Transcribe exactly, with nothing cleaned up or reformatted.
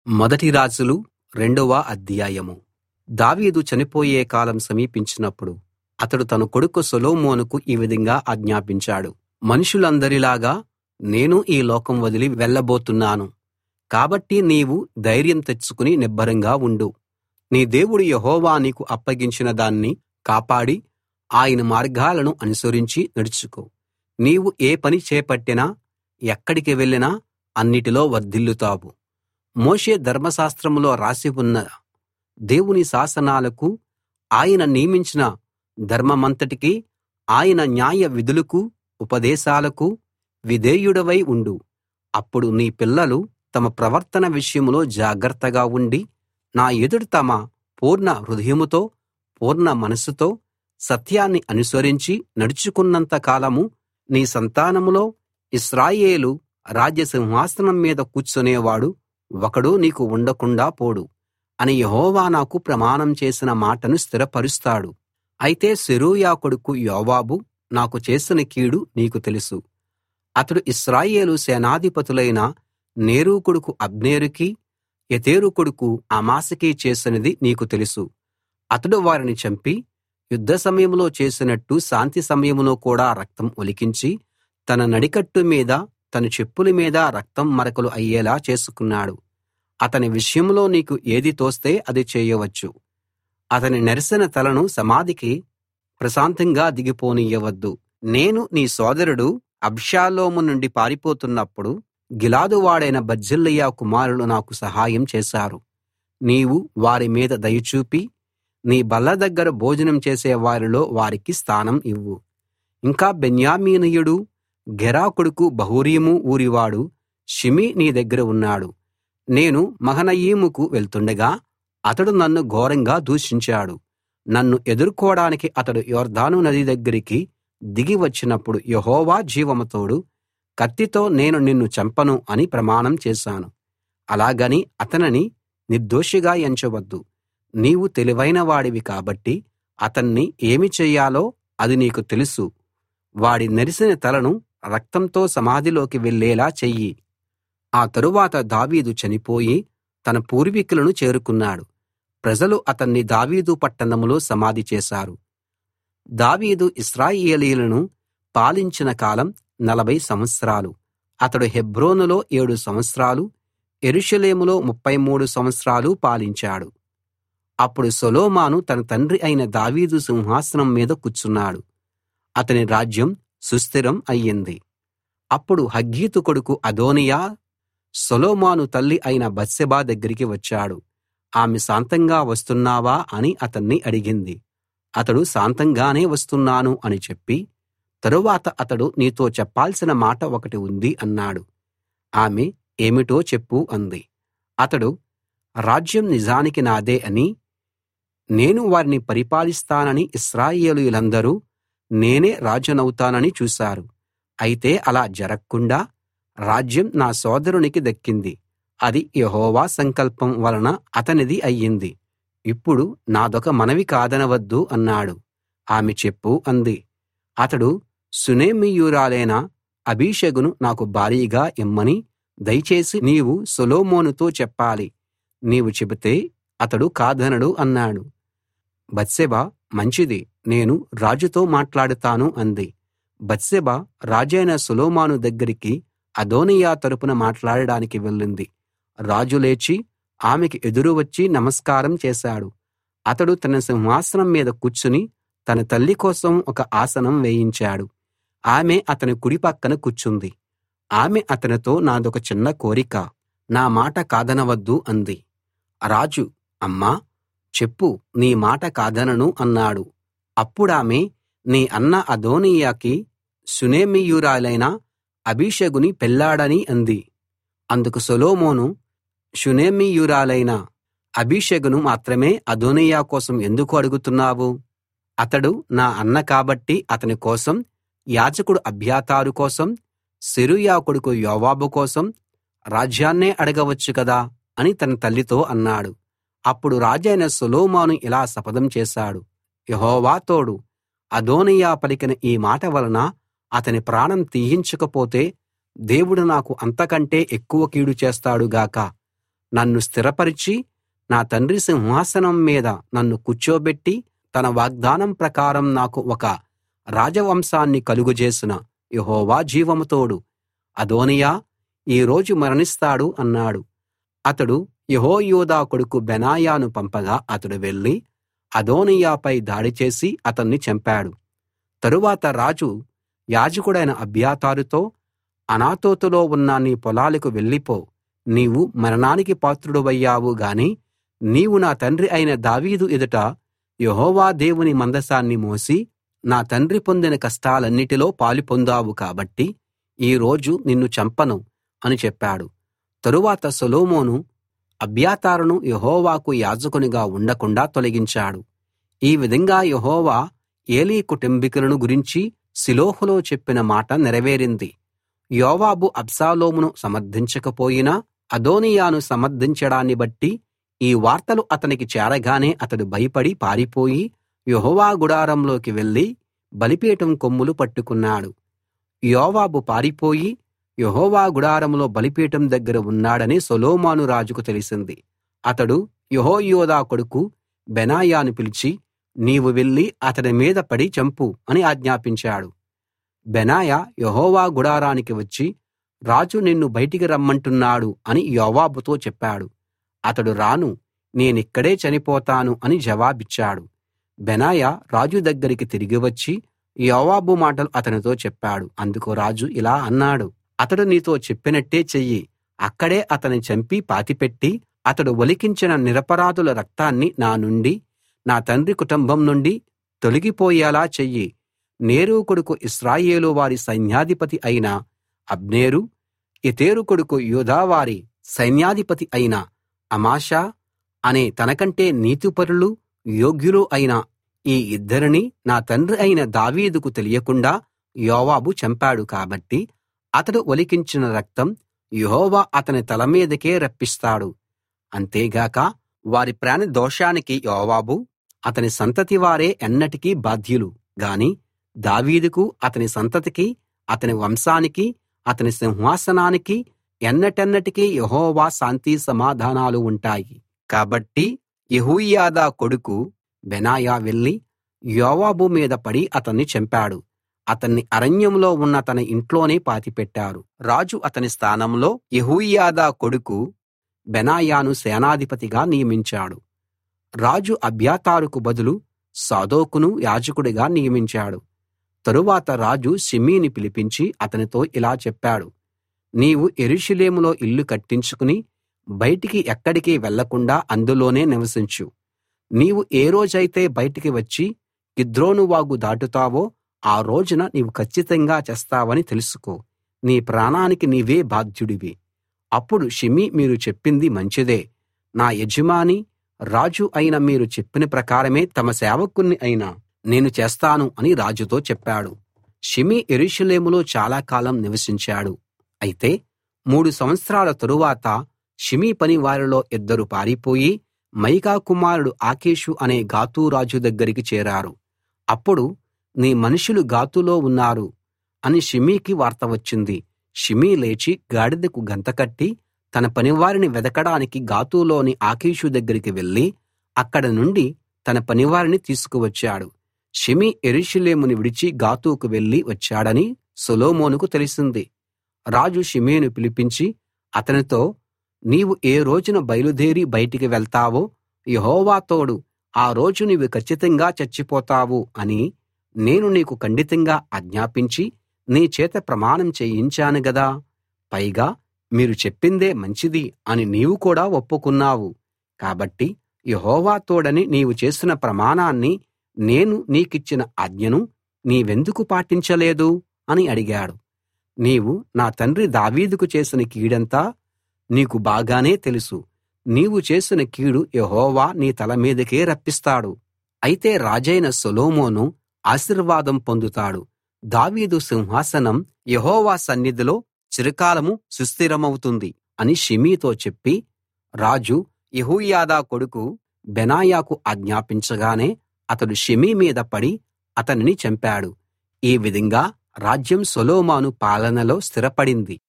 మొదటి రాజులు రెండవ అధ్యాయం. దావీదు చనిపోయే కాలం సమీపించినప్పుడు అతడు తన కొడుకు సొలొమోనుకు ఈ విధంగా ఆజ్ఞాపించాడు. మనుషులందరిలాగా నేను ఈ లోకం వదిలి వెళ్ళబోతున్నాను. కాబట్టి నీవు ధైర్యం తెచ్చుకుని నిబ్బరంగా ఉండు. నీ దేవుడు యెహోవా నీకు అప్పగించిన దాన్ని కాపాడి ఆయన మార్గాలను అనుసరించి నడుచుకో. నీవు ఏ పని చేపట్టినా ఎక్కడికి వెళ్ళినా అన్నిటిలో వర్ధిల్లుతావు. మోషే ధర్మశాస్త్రంలో రాసి ఉన్న దేవుని శాసనాలకు, ఆయన నియమించిన ధర్మమంతటికీ, ఆయన న్యాయ విధులకు, ఉపదేశాలకు విధేయుడవై ఉండు. అప్పుడు నీ పిల్లలు తమ ప్రవర్తన విషయంలో జాగ్రత్తగా ఉండి నా ఎదుట తమ పూర్ణ హృదయంతో పూర్ణ మనస్సుతో సత్యాన్ని అనుసరించి నడుచుకున్నంత కాలం నీ సంతానంలో ఇశ్రాయేలు రాజ్యసింహాసనం మీద కూర్చునేవాడు ఒకడు నీకు ఉండకుండా పోడు అని యెహోవా నాకు ప్రమాణం చేసిన మాటను స్థిరపరుస్తాడు. అయితే సెరూయా కొడుకు యోవాబు నాకు చేసిన కీడు నీకు తెలుసు. అతడు ఇశ్రాయేలు సేనాధిపతులైన నేరు కొడుకు అబ్నేరుకీ, యెతెరు కొడుకు అమాసాకీ చేసినది నీకు తెలుసు. అతడు వారిని చంపి యుద్ధ సమయంలో చేసినట్టు శాంతి సమయంలో కూడా రక్తం ఒలికించి తన నడికట్టు మీద తన చెప్పుల మీద రక్తం మరకలు అయ్యేలా చేసుకున్నాడు. అతని విషయంలో నీకు ఏది తోస్తే అది చేయవచ్చు. అతని నెరసిన తలను సమాధికి ప్రశాంతంగా దిగిపోనియ్యవద్దు. నేను నీ సోదరుడు అబ్షాలోము నుండి పారిపోతున్నప్పుడు గిలాదు వాడైన బర్జిల్లయి కుమారులు నాకు సహాయం చేశారు. నీవు వారి మీద దయ చూపి నీ బల్ల దగ్గర భోజనం చేసే వారిలో వారికి స్థానం ఇవ్వు. ఇంకా బెన్యామీనీయుడు గెరా కొడుకు బహూరీము ఊరివాడు షిమీ నీ దగ్గర ఉన్నాడు. నేను మహనయీముకు వెళ్తుండగా అతడు నన్ను ఘోరంగా దూషించాడు. నన్ను ఎదుర్కోడానికి అతడు యొర్దాను నది దగ్గరికి దిగి వచ్చినప్పుడు యెహోవా జీవం తోడు, కత్తితో నేను నిన్ను చంపను అని ప్రమాణం చేశాను. అలాగని అతనిని నిర్దోషిగా ఎంచవద్దు. నీవు తెలివైన వాడివి కాబట్టి అతన్ని ఏమి చెయ్యాలో అది నీకు తెలుసు. వాడి నెరిసిన తలను రక్తంతో సమాధిలోకి వెళ్ళేలా చెయ్యి. ఆ తరువాత దావీదు చనిపోయి తన పూర్వీకులను చేరుకున్నాడు. ప్రజలు అతన్ని దావీదు పట్టణంలో సమాధి చేశారు. దావీదు ఇశ్రాయేలీయులను పాలించిన కాలం నలభై సంవత్సరాలు. అతడు హెబ్రోనులో ఏడు సంవత్సరాలు, యెరూషలేములో ముప్ఫై మూడు సంవత్సరాలు పాలించాడు. అప్పుడు సొలొమోను తన తండ్రి అయిన దావీదు సింహాసనం మీద కూర్చున్నాడు. అతని రాజ్యం సుస్థిరం అయ్యింది. అప్పుడు హగ్గీతు కొడుకు అదోనీయా సొలొమోను తల్లి అయిన బత్షెబ దగ్గరికి వచ్చాడు. ఆమె శాంతంగా వస్తున్నావా అని అతన్ని అడిగింది. అతడు శాంతంగానే వస్తున్నాను అని చెప్పి, తరువాత అతడు నీతో చెప్పాల్సిన మాట ఒకటి ఉంది అన్నాడు. ఆమె ఏమిటో చెప్పు అంది. అతడు రాజ్యం నిజానికి నాదే అని, నేను వారిని పరిపాలిస్తానని ఇశ్రాయేలీయులందరూ నేనే రాజునవుతానని చూశారు. అయితే అలా జరక్కుండా రాజ్యం నా సోదరునికి దక్కింది. అది యెహోవా సంకల్పం వలన అతనిది అయ్యింది. ఇప్పుడు నాదొక మనవి కాదనవద్దు అన్నాడు. ఆమె చెప్పు అంది. అతడు షూనేమీయురాలైన అబీషగును నాకు భార్యగా ఇమ్మని దయచేసి నీవు సొలొమోనుతో చెప్పాలి. నీవు చెబితే అతడు కాదనడు అన్నాడు. బత్షెబ మంచిది, నేను రాజుతో మాట్లాడుతాను అంది. బత్షెబ రాజైన సొలొమోను దగ్గరికి అదోనీయా తరపున మాట్లాడడానికి వెళ్ళింది. రాజు లేచి ఆమెకి ఎదురు వచ్చి నమస్కారం చేశాడు. అతడు తన సింహాసనం మీద కూర్చుని తన తల్లి కోసం ఒక ఆసనం వేయించాడు. ఆమె అతని కుడి పక్కన కూర్చుంది. ఆమె అతనితో నాదొక చిన్న కోరిక, నా మాట కాదనవద్దు అంది. రాజు అమ్మా చెప్పు, నీ మాట కాదనను అన్నాడు. అప్పుడామె నీ అన్న అదోనీయాకి షూనేమీయురాలైన అబీషగుని పెళ్ళాడని అంది. అందుకు సొలొమోను, షూనేమీయురాలైన అబీషగును మాత్రమే అదోనీయా కోసం ఎందుకు అడుగుతున్నావు? అతడు నా అన్న కాబట్టి అతని కోసం, యాజకుడు అబ్యాతారు కోసం, సెరూయా కొడుకు యోవాబు కోసం రాజ్యాన్నే అడగవచ్చు కదా అని తన తల్లితో అన్నాడు. అప్పుడు రాజైన సొలొమోను ఇలా శపథం చేశాడు. యెహోవా తోడు, అదోనీయా పలికిన ఈ మాట వలన అతని ప్రాణం తీయించకపోతే దేవుడు నాకు అంతకంటే ఎక్కువ కీడు చేస్తాడు గాక. నన్ను స్థిరపరిచి నా తండ్రి సింహాసనం మీద నన్ను కూర్చోబెట్టి తన వాగ్దానం ప్రకారం నాకు ఒక రాజవంశాన్ని కలుగజేసిన యెహోవా జీవం తోడు, అదోనీయా ఈ రోజు మరణిస్తాడు అన్నాడు. అతడు యెహోయాదా కొడుకు బెనాయాను పంపగా అతడు వెళ్లి అదోనీయాపై దాడి చేసి అతన్ని చంపాడు. తరువాత రాజు యాజకుడైన అబ్యాతారుతో, అనాతోతులో ఉన్న నీ పొలాలకు వెళ్ళిపో, నీవు మరణానికి పాత్రుడవయ్యావు గాని నీవు నా తండ్రి అయిన దావీదు ఎదుట యెహోవా దేవుని మందసాన్ని మోసి నా తండ్రి పొందిన కష్టాలన్నిటిలో పాలు పొందావు కాబట్టి ఈ రోజు నిన్ను చంపను అని చెప్పాడు. తరువాత సొలొమోను అబ్యాతారును యెహోవాకు యాజకునిగా ఉండకుండా తొలగించాడు. ఈ విధంగా యెహోవా ఏలీ కుటుంబీకులను గురించి షిలోహులో చెప్పిన మాట నెరవేరింది. యోవాబు అబ్షాలోమును సమర్థించకపోయినా అదోనీయాను సమర్థించడాన్ని బట్టి ఈ వార్తలు అతనికి చేరగానే అతడు భయపడి పారిపోయి యెహోవా గుడారంలోకి వెళ్లి బలిపీఠం కొమ్ములు పట్టుకున్నాడు. యోవాబు పారిపోయి యెహోవా గుడారంలో బలిపీఠం దగ్గర ఉన్నాడని సొలొమోను రాజుకు తెలిసింది. అతడు యెహోయాదా కొడుకు బెనాయాను పిలిచి, నీవు వెళ్లి అతడి మీద పడి చంపు అని ఆజ్ఞాపించాడు. బెనాయా యెహోవా గుడారానికి వచ్చి, రాజు నిన్ను బయటికి రమ్మంటున్నాడు అని యోవాబుతో చెప్పాడు. అతడు రాను, నేనిక్కడే చనిపోతాను అని జవాబిచ్చాడు. బెనాయా రాజు దగ్గరికి తిరిగి వచ్చి యోవాబు మాటలు అతనితో చెప్పాడు. అందుకు రాజు ఇలా అన్నాడు, అతడు నీతో చెప్పినట్టే చెయ్యి. అక్కడే అతని చంపి పాతిపెట్టి అతడు ఒలికించిన నిరపరాధుల రక్తాన్ని నా నుండి నా తండ్రి కుటుంబం నుండి తొలగిపోయేలా చెయ్యి. నేరు కొడుకు ఇశ్రాయేలు వారి సైన్యాధిపతి అయిన అబ్నేరు, యెతెరు కొడుకు యూదా వారి సైన్యాధిపతి అయిన అమాషా అనే తనకంటే నీతిపరులు యోగ్యులు అయిన ఈ ఇద్దరిని నా తండ్రి అయిన దావీదుకు తెలియకుండా యోవాబు చంపాడు కాబట్టి అతడు ఒలికించిన రక్తం యెహోవా అతని తల మీదకే రప్పిస్తాడు. అంతేగాక వారి ప్రాణ దోషానికి యోవాబు అతని సంతతి వారే ఎన్నటికీ బాధ్యులు గాని దావీదుకు అతని సంతతికి అతని వంశానికి అతని సింహాసనానికి ఎన్నటెన్నటికీ యెహోవా శాంతి సమాధానాలు ఉంటాయి. కాబట్టి యెహోయాదా కొడుకు బెనాయా వెళ్లి యోవాబు మీద పడి అతన్ని చంపాడు. అతన్ని అరణ్యంలో ఉన్న తన ఇంట్లోనే పాతిపెట్టారు. రాజు అతని స్థానంలో యెహోయాదా కొడుకు బెనాయాను సేనాధిపతిగా నియమించాడు. రాజు అబ్యాతారుకు బదులు సాదోకును యాజకుడిగా నియమించాడు. తరువాత రాజు షిమీని పిలిపించి అతనితో ఇలా చెప్పాడు, నీవు యెరూషలేములో ఇల్లు కట్టించుకుని బయటికి ఎక్కడికి వెళ్ళకుండా అందులోనే నివసించు. నీవు ఏ రోజైతే బయటికి వచ్చి కిద్రోను వాగు దాటుతావో ఆ రోజున నీవు కచ్చితంగా చస్తావని తెలుసుకో. నీ ప్రాణానికి నీవే బాధ్యుడివి. అప్పుడు షిమీ, మీరు చెప్పింది మంచిదే. నా యజమాని రాజు అయిన మీరు చెప్పిన ప్రకారమే తమ సేవకుణ్ణి అయిన నేను చేస్తాను అని రాజుతో చెప్పాడు. షిమీ యెరూషలేములో చాలా కాలం నివసించాడు. అయితే మూడు సంవత్సరాల తరువాత షిమీ పనివారిలో ఇద్దరు పారిపోయి మయకా కుమారుడు ఆకీషు అనే గాతు రాజు దగ్గరికి చేరారు. అప్పుడు నీ మనుషులు గాతులో ఉన్నారు అని షిమీకి వార్త వచ్చింది. షిమీ లేచి గాడిదకు గంతకట్టి తన పనివారిని వెదకడానికి గాతులోని ఆకీషు దగ్గరికి వెళ్లి అక్కడ నుండి తన పనివారిని తీసుకువచ్చాడు. షిమీ యెరూషలేమును విడిచి గాతుకు వెళ్లి వచ్చాడని సొలొమోనుకు తెలిసింది. రాజు షిమీని పిలిపించి అతనితో, నీవు ఏ రోజున బయలుదేరి బయటికి వెళ్తావో యెహోవా తోడు, ఆ రోజు నీవు కచ్చితంగా చచ్చిపోతావు అని నేను నీకు ఖండితంగా ఆజ్ఞాపించి నీ చేత ప్రమాణం చేయించాను గదా. పైగా మీరు చెప్పిందే మంచిది అని నీవు కూడా ఒప్పుకున్నావు. కాబట్టి యెహోవా తోడని నీవు చేసిన ప్రమాణాన్ని, నేను నీకిచ్చిన ఆజ్ఞను నీవెందుకు పాటించలేదు అని అడిగాడు. నీవు నా తండ్రి దావీదుకు చేసిన కీడంతా నీకు బాగానే తెలుసు. నీవు చేసిన కీడు యెహోవా నీ తల మీదకే రప్పిస్తాడు. అయితే రాజైన సొలొమోను ఆశీర్వాదం పొందుతాడు. దావీదు సింహాసనం యెహోవా సన్నిధిలో చిరకాలం సుస్థిరమవుతుంది అని షిమీతో చెప్పి రాజు యెహోయాదా కొడుకు బెనాయాకు ఆజ్ఞాపించగానే అతడు షిమీ మీద పడి అతనిని చంపాడు. ఈ విధంగా రాజ్యం సొలొమోను పాలనలో స్థిరపడింది.